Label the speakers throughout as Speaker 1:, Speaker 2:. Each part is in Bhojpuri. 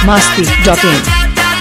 Speaker 1: biharmasti.in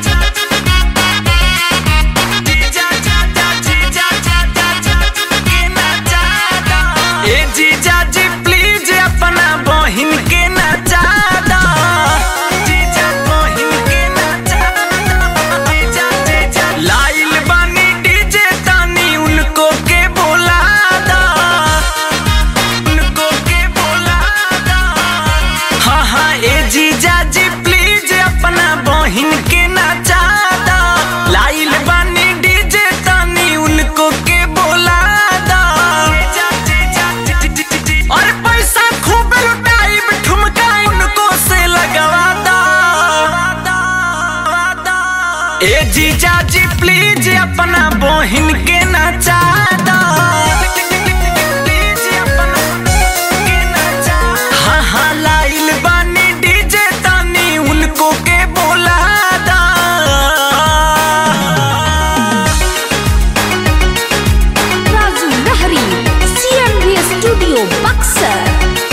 Speaker 1: ए जीजा जी प्लीज अपना बहिन के नचा दो। हाँ हाँ लाइल बानी डीजे तानी उनको के बोला दो।
Speaker 2: राजू लहरी CMV स्टूडियो बक्सर।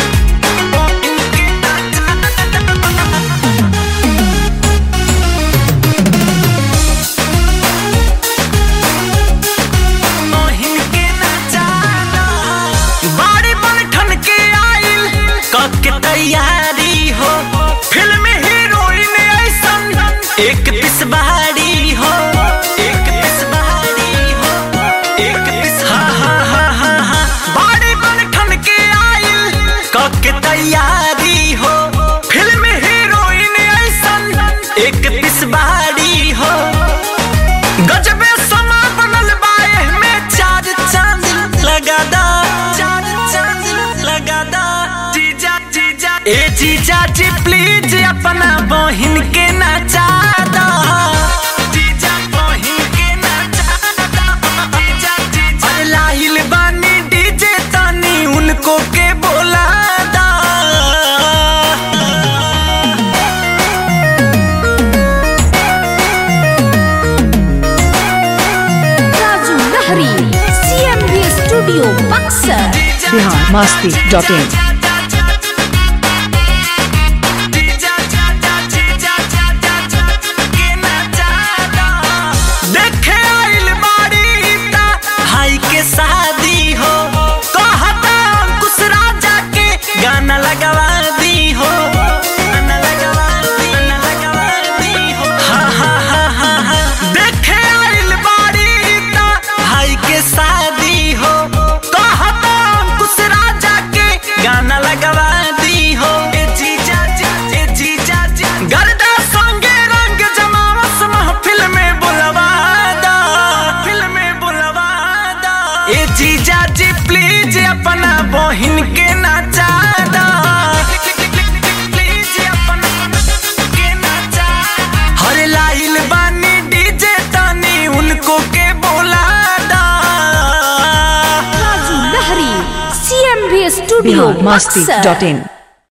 Speaker 3: तैयारी हो फिल्म हीरोइन ऐसन एक पिस बाड़ी हो, एक पिस बाड़ी हो, एक पिस हाँ हाँ हाँ हाँ हाँ बाड़ी बन ठन के आइल कके तैयारी हो फिल्म हीरोइन ऐसन एक पिस बाड़ी हो। गजबे समा बनल बाए में चार चांद लगा दा, चार चांद लगा दा। ए जीजा जी प्लीज अपना बहिन के नचा दो। जीजा बहिन के नचा दो। जीजा जीजा लाइल बानी डीजे तानी उनको के बोला दो।
Speaker 2: राजू लहरी CMV स्टूडियो बक्सर।
Speaker 1: biharmasti.in
Speaker 3: शादी हो कहता अंकुश राजा के गाना लगवा दी हो, गाना लगवा दी, गाना लगवा दी हो। हाँ हाँ हाँ हाँ हाँ देखे आइल बाड़ी ता भाई के शादी हो कहता अंकुश राजा के गाना लगवा दी हो। ए जीजा जी, ए जीजा जी गर्दा संगे रंग जमावस महफिल में बुलवा दा, फिल्म में बुलवा दा। ए जीजा जी प्लीज अपना बहिन के नचा दो। प्लीज अपना के नचा हर लाइल बानी डीजे तानी उनको के बोला दो।
Speaker 2: राजू लहरी CMV स्टूडियो बक्सर।
Speaker 1: biharmasti.in